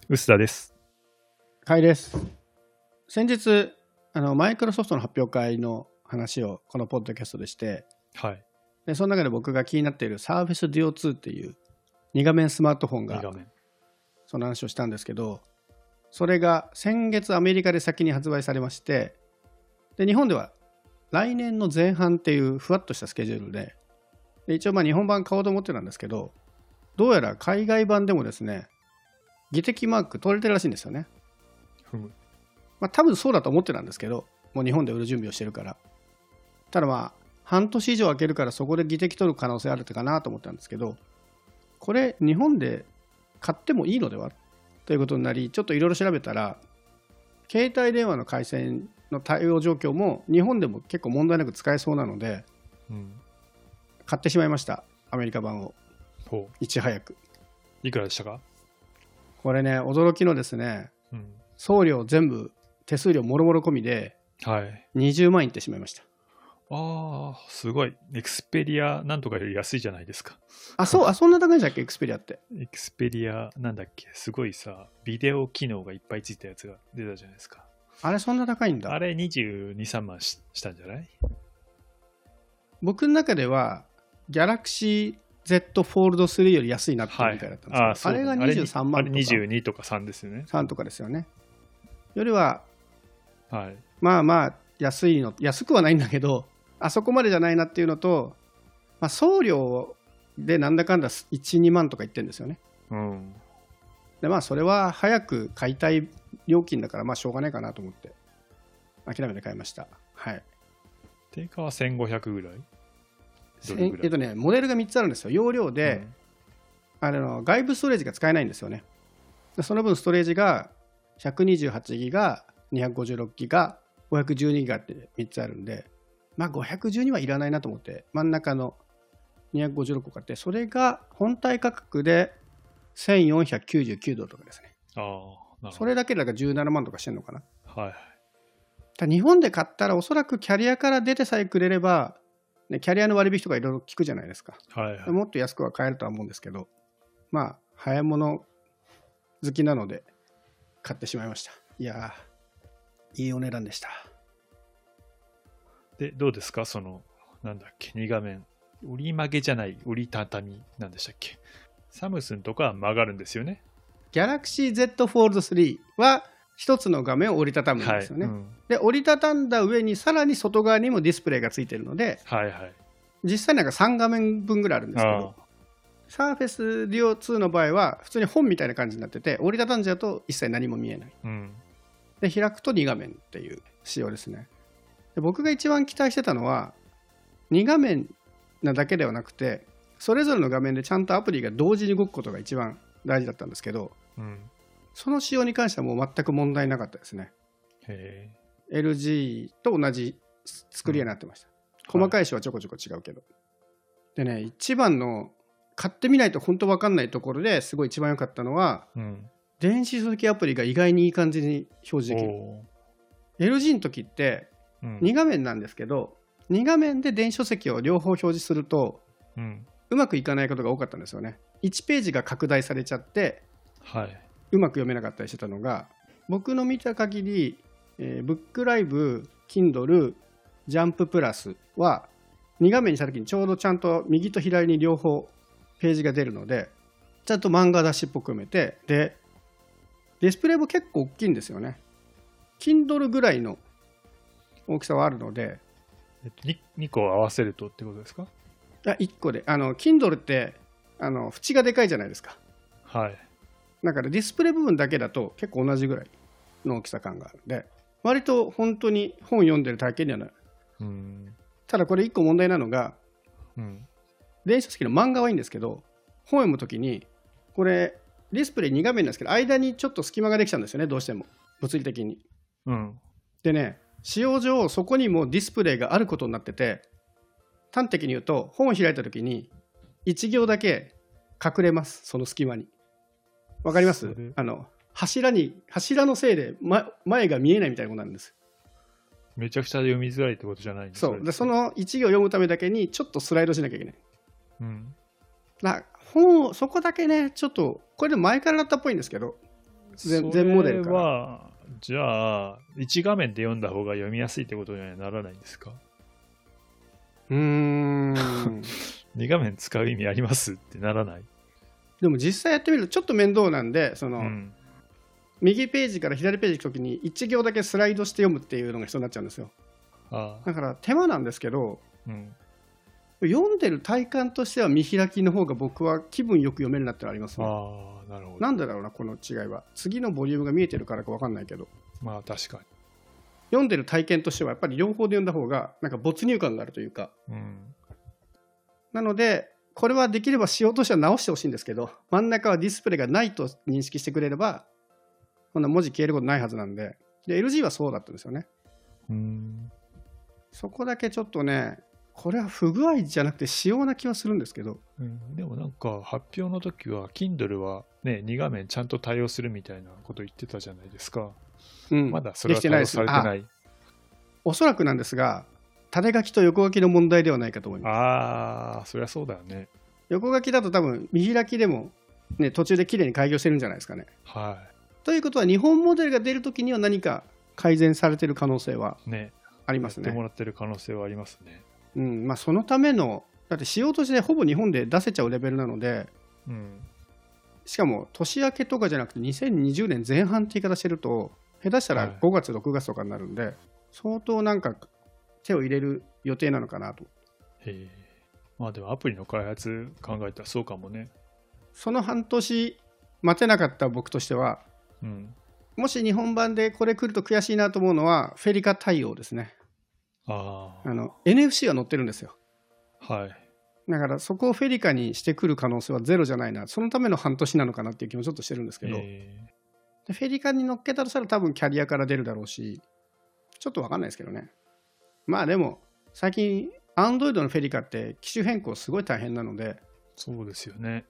臼田です。 甲斐です。先日マイクロソフトの発表会の話をこのポッドキャストでして、 はい。 でその中で僕が気になっている Surface Duo 2っていう2画面スマートフォンがその話をしたんですけど、それが先月アメリカで先に発売されまして、で日本では来年の前半っていうふわっとしたスケジュールで、一応日本版買おうと思ってたんですけど、どうやら海外版でもですね、技的マーク取れてるらしいんですよね。多分そうだと思ってたんですけど、もう日本で売る準備をしてるから。ただ半年以上空けるからそこで技的取る可能性あるかなと思ったんですけど、これ日本で買ってもいいのではということになり、ちょっといろいろ調べたら、携帯電話の回線の対応状況も日本でも結構問題なく使えそうなので、買ってしまいました、アメリカ版を。いち早く。 いくらでしたか？ これね、驚きのですね、送料全部手数料もろもろ込みで20万いってしまいました。 ああ、すごい。エクスペリアなんとかより安いじゃないですか。 そんな高いんだっけ、エクスペリアって。 エクスペリアなんだっけ、すごいさ、ビデオ機能がいっぱいついたやつが出たじゃないですか。 あれそんな高いんだ。 あれ22、3万したんじゃない？ 僕の中ではギャラクシーZ フォールド3より安いなっていうみたいだったんですけど、あれが23万とか。 あれ22とか3ですよね。 3とかですよね。よりは、 はい、 安くはないんだけど、あそこまでじゃないなっていうのと、送料でなんだかんだ1、2万とか言ってるんですよね。でそれは早く買いたい料金だからしょうがないかなと思って諦めて買いました。はい。 定価は1500ぐらい？ モデルが3つあるんですよ。容量で、外部ストレージが使えないんですよね。その分ストレージが128ギガ、256ギガ、512ギガって3つあるんで、512はいらないなと思って真ん中の256個買って、それが本体価格で1499ドルとかですね。それだけで17万とかしてんのかな。日本で買ったらおそらくキャリアから出てさえくれれば、キャリアの割引とかいろいろ聞くじゃないですか。もっと安くは買えるとは思うんですけど、早物好きなので買ってしまいました。いやー、いいお値段でした。 で、どうですか、なんだっけ、2画面。折り曲げじゃない、折りたたみなんでしたっけ。サムスンとかは曲がるんですよね。 ギャラクシー Z フォールド3は一つの画面を折りたたむんですよね。で、折りたたんだ上にさらに外側にもディスプレイがついてるので、実際3画面分ぐらいあるんですけど、Surface Duo 2の場合は普通に本みたいな感じになってて、折りたたんじゃうと一切何も見えない。で、開くと2画面っていう仕様ですね。で、僕が一番期待してたのは2画面なだけではなくて、それぞれの画面でちゃんとアプリが同時に動くことが一番大事だったんですけど、その仕様に関してはもう全く問題なかったですね。LG と同じ作りになってました。細かい種はちょこちょこ違うけど。でね、一番の買ってみないと本当分かんないところですごい一番良かったのは、電子書籍アプリが意外にいい感じに表示できる。LG の時って2画面なんですけど、2画面で電子書籍を両方表示すると、うまくいかないことが多かったんですよね。1ページが拡大されちゃって、うまく読めなかったりしてたのが、僕の見た限り、ブックライブ、Kindle、ジャンププラスは2画面にした時にちょうどちゃんと右と左に両方ページが出るので、ちゃんと漫画雑誌っぽく読めて、でディスプレイも結構大きいんですよね。 Kindle ぐらいの大きさはあるので、 2個合わせるとってことですか？ 1個で、Kindle って縁がでかいじゃないですか。だからディスプレイ部分だけだと結構同じぐらいの大きさ感があるんで、割と本当に本読んでる体験にはなる。ただこれ1個問題なのが、電子書籍の漫画はいいんですけど、本読むときにこれディスプレイ2画面なんですけど、間にちょっと隙間ができちゃうんですよね、どうしても物理的に。でね、使用上そこにもディスプレイがあることになってて、端的に言うと本を開いたときに1行だけ隠れます、その隙間に。わかります？柱のせいで、前が見えないみたいなことなんです。 めちゃくちゃ読みづらいってことじゃないんですか？ そうで、その1行読むためだけにちょっとスライドしなきゃいけない。本をそこだけね、ちょっとこれで前からだったっぽいんですけど、 全モデルから。 それはじゃあ1画面で読んだ方が読みやすいってことにはならないんですか 2 画面使う意味ありますってならない？ でも実際やってみるとちょっと面倒なんで、右ページから左ページ行くときに1行だけスライドして読むっていうのが必要になっちゃうんですよ。だから手間なんですけど、読んでる体感としては見開きの方が僕は気分よく読めるなってのありますね。 なるほど。 なんでだろうな、この違いは。次のボリュームが見えてるからか分かんないけど、 まあ確かに読んでる体験としてはやっぱり両方で読んだ方がなんか没入感があるというか、なのでこれはできれば仕様としては直してほしいんですけど、真ん中はディスプレイがないと認識してくれればこんな文字消えることないはずなんで、LG はそうだったんですよね。そこだけちょっとね、これは不具合じゃなくて仕様な気はするんですけど、 でもなんか発表の時は Kindle はね2画面ちゃんと対応するみたいなこと言ってたじゃないですか。まだそれは対応されてない。 おそらくなんですが、縦書きと横書きの問題ではないかと思います。 そりゃそうだよね。 横書きだと多分見開きでも、ね、途中で綺麗に開業してるんじゃないですかね。ということは日本モデルが出るときには何か改善されてる可能性はありますね。 やってもらってる可能性はありますね。 そのための、だって仕様としてほぼ日本で出せちゃうレベルなので、しかも年明けとかじゃなくて2020年前半って言い方してると下手したら5月6月とかになるんで、相当なんか手を入れる予定なのかなと。 まあでもアプリの開発考えたらそうかもね。 その半年待てなかった僕としては、もし日本版でこれ来ると悔しいなと思うのはフェリカ対応ですね。NFC が載ってるんですよ。だからそこをフェリカにしてくる可能性はゼロじゃないな、そのための半年なのかなっていう気もちょっとしてるんですけど、でフェリカに乗っけたとしたら多分キャリアから出るだろうし、ちょっと分かんないですけどね。まあでも最近 Android のフェリカって機種変更すごい大変なので。 そうですよね。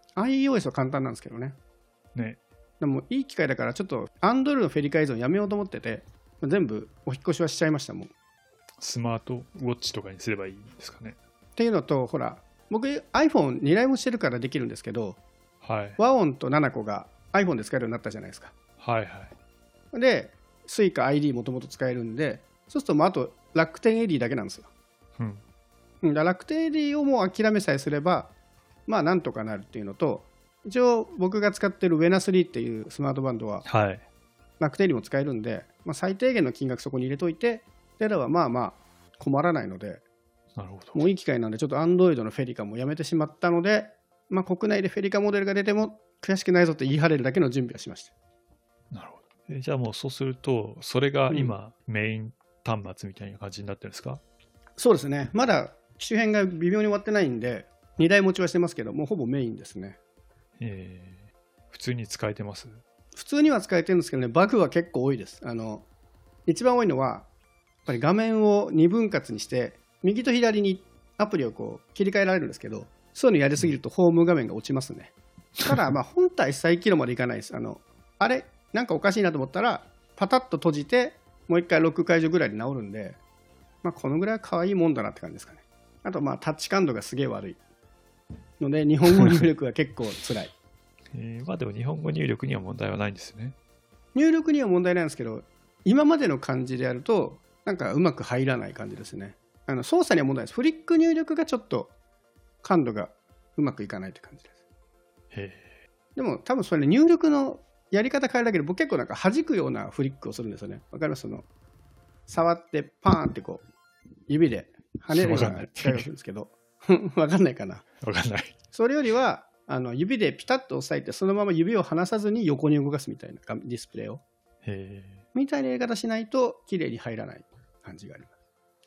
iOS は簡単なんですけどね。でもいい機会だからちょっと Android のフェリカ依存やめようと思ってて、全部お引っ越しはしちゃいましたもん。 スマートウォッチとかにすればいいんですかね。 っていうのと、ほら僕 iPhone2 台もしてるからできるんですけど、和音とナナコが iPhone で使えるようになったじゃないですか。で SuicaID もともと使えるんで、そうするとあと楽天 AD だけなんですよ。だ楽天 AD をもう諦めさえすればまあなんとかなるっていうのと、一応僕が使ってる Wena3 っていうスマートバンドは楽天 AD も使えるんで、最低限の金額そこに入れといて、であればまあまあ困らないので、もういい機会なんでちょっと Android のフェリカもやめてしまったので、国内でフェリカモデルが出ても悔しくないぞって言い張れるだけの準備はしました。 なるほど。じゃあもうそうするとそれが今、メイン端末みたいな感じになってるんですか？ そうですね。まだ機種変が微妙に終わってないんで2台持ちはしてますけど、もうほぼメインですね。 普通に使えてます？ 普通には使えてるんですけどね、バグは結構多いです。一番多いのはやっぱり画面を2分割にして右と左にアプリをこう切り替えられるんですけど、そういうのやりすぎるとホーム画面が落ちますね。ただ本体再起動までいかないです。あれなんかおかしいなと思ったらパタッと閉じてもう一回ロック解除ぐらいで治るんで、このぐらいは可愛いもんだなって感じですかね。あとタッチ感度がすげえ悪いので日本語入力が結構辛い。 でも日本語入力には問題はないんですよね。 入力には問題ないんですけど、今までの感じでやるとなんかうまく入らない感じですね。操作には問題ないです。フリック入力がちょっと感度がうまくいかないって感じです。でも多分それ入力のやり方変えるだけで僕結構なんか弾くようなフリックをするんですよね。わかります？触ってパーンってこう指で跳ねるような使いをするんですけどわかんないかな。 わかんない。 それよりは指でピタッと押さえてそのまま指を離さずに横に動かすみたいなディスプレイをみたいなやり方しないと綺麗に入らない感じがあります。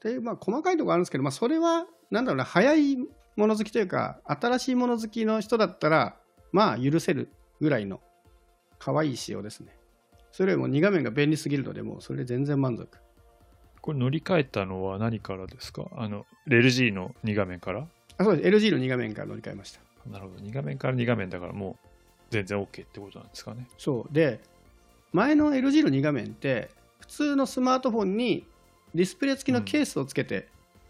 で細かいところあるんですけど、それはなんだろうな、早いもの好きというか新しいもの好きの人だったら許せるぐらいの可愛い仕様ですね。それよりも2画面が便利すぎるのでもうそれで全然満足。 これ乗り換えたのは何からですか？LG の2画面から？ そうです。LG の2画面から乗り換えました。 なるほど。2画面から2画面だからもう全然 OK ってことなんですかね。 そうで、前の LG の2画面って普通のスマートフォンにディスプレイ付きのケースをつけて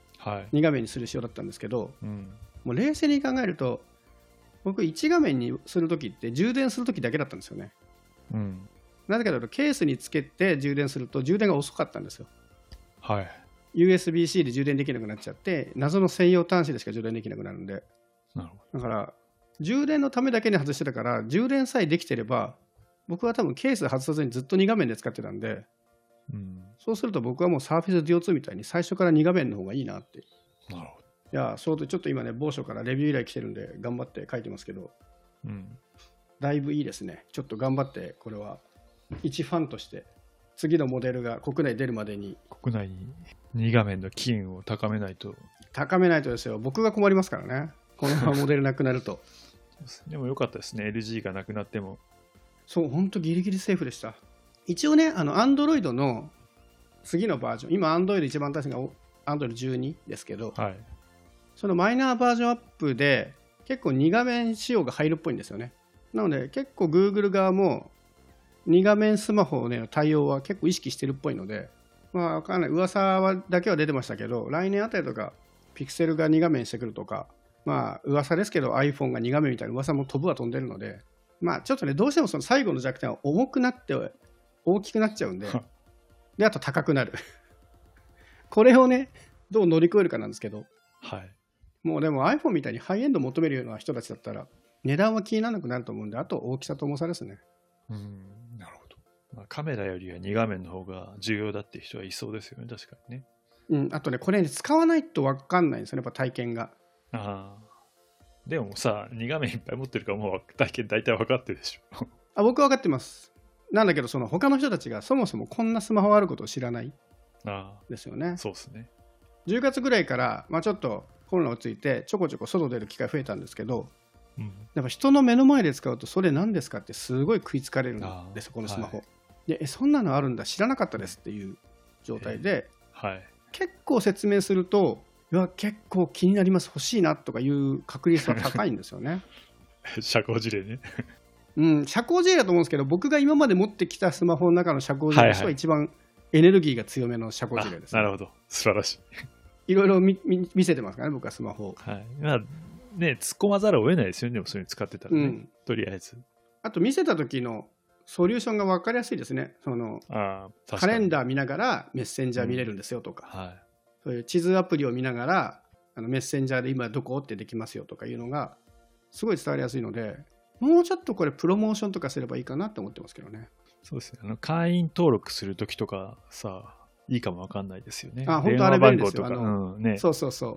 2画面にする仕様だったんですけど、もう冷静に考えると僕1画面にするときって充電するときだけだったんですよね。 うん、 なぜかというとケースにつけて充電すると充電が遅かったんですよ。 はい。 USB-C で充電できなくなっちゃって謎の専用端子でしか充電できなくなるんで。 なるほど。 だから充電のためだけに外してたから充電さえできてれば僕は多分ケース外さずにずっと2画面で使ってたんで、 うん、 そうすると僕はもう Surface Duo 2みたいに最初から2画面の方がいいなって。 なるほど。 いやちょっと今ね某所からレビュー依頼来てるんで頑張って書いてますけど、 うん、 だいぶいいですね。ちょっと頑張ってこれは一ファンとして次のモデルが国内出るまでに国内に2画面の機運を高めないとですよ。僕が困りますからねこのモデルなくなるとでも良かったですね LG がなくなっても。 そう本当ギリギリセーフでした。一応ねAndroid の次のバージョン今 Android 一番新しいのが Android12 ですけど、 はい、 そのマイナーバージョンアップで結構2画面仕様が入るっぽいんですよね。なので結構 Google 側も2画面スマホの対応は結構意識してるっぽいので、まあ分かんない噂だけは出てましたけど来年あたりとかピクセルが2画面してくるとか、まあ噂ですけど iPhone が2画面みたいな噂も飛ぶは飛んでるので、まあちょっとねどうしてもその最後の弱点は重くなって大きくなっちゃうんでであと高くなるこれをねどう乗り越えるかなんですけど、 はい、 もうでも iPhone みたいにハイエンド求めるような人たちだったら値段は気にならなくなると思うんで、あと大きさと重さですね。 なるほど。まあ、カメラよりは2画面の方が重要だっていう人はいそうですよね、確かにね。 あとねこれ、ね、使わないと分かんないんですよね、やっぱ体験が。 でもさ2画面いっぱい持ってるからもう体験大体分かってるでしょ僕は分かってます。なんだけどその他の人たちがそもそもこんなスマホがあることを知らないですよね。 そうですね。 10月ぐらいから、ちょっとコロナ落ち着いてちょこちょこ外出る機会増えたんですけど、やっぱ人の目の前で使うとそれ何ですかってすごい食いつかれるんですよこのスマホ、でそんなのあるんだ知らなかったですっていう状態で、結構説明するといや結構気になります欲しいなとかいう確率は高いんですよね社交辞令ね社交辞令だと思うんですけど僕が今まで持ってきたスマホの中の社交辞令としては一番エネルギーが強めの社交辞令です、 なるほど素晴らしいいろいろ見せてますからね僕はスマホを、 まあね、突っ込まざるを得ないですよね。でもそういうの使ってたらね、とりあえず。 あと見せた時のソリューションが分かりやすいですね。カレンダー見ながらメッセンジャー見れるんですよとか、そういう地図アプリを見ながらメッセンジャーで今どこってできますよとかいうのがすごい伝わりやすいので、もうちょっとこれプロモーションとかすればいいかなと思ってますけどね。 そうですね。会員登録する時とかさ、いいかも分かんないですよね。 本当あれ便利ですよ。そう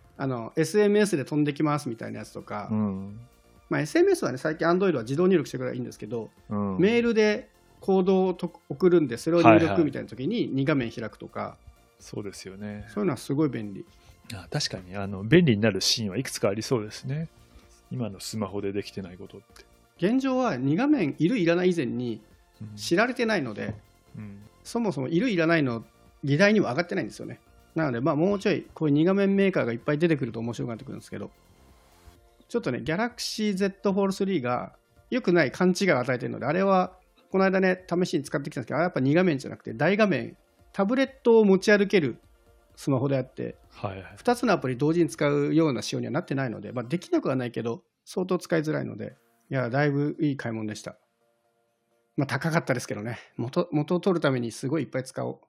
SMS で飛んできますみたいなやつとか、SMS はね最近 Android は自動入力してくればいいんですけど、メールでコードを送るんでそれを入力みたいな時に2画面開くとか、 そうですよね。 そういうのはすごい便利。 確かに便利になるシーンはいくつかありそうですね。今のスマホでできてないことって。 現状は2画面いるいらない以前に知られてないので、そもそもいるいらないの議題にも上がってないんですよね。なのでもうちょいこういう2画面メーカーがいっぱい出てくると面白くなってくるんですけど、ちょっとね Galaxy Z Fold 3が良くない勘違いを与えているので、あれはこの間ね試しに使ってきたんですけど、やっぱ2画面じゃなくて大画面タブレットを持ち歩けるスマホであって、2つのアプリ同時に使うような仕様にはなってないので、できなくはないけど相当使いづらいので、いやだいぶいい買い物でした。高かったですけどね、元を取るためにすごいいっぱい使おう。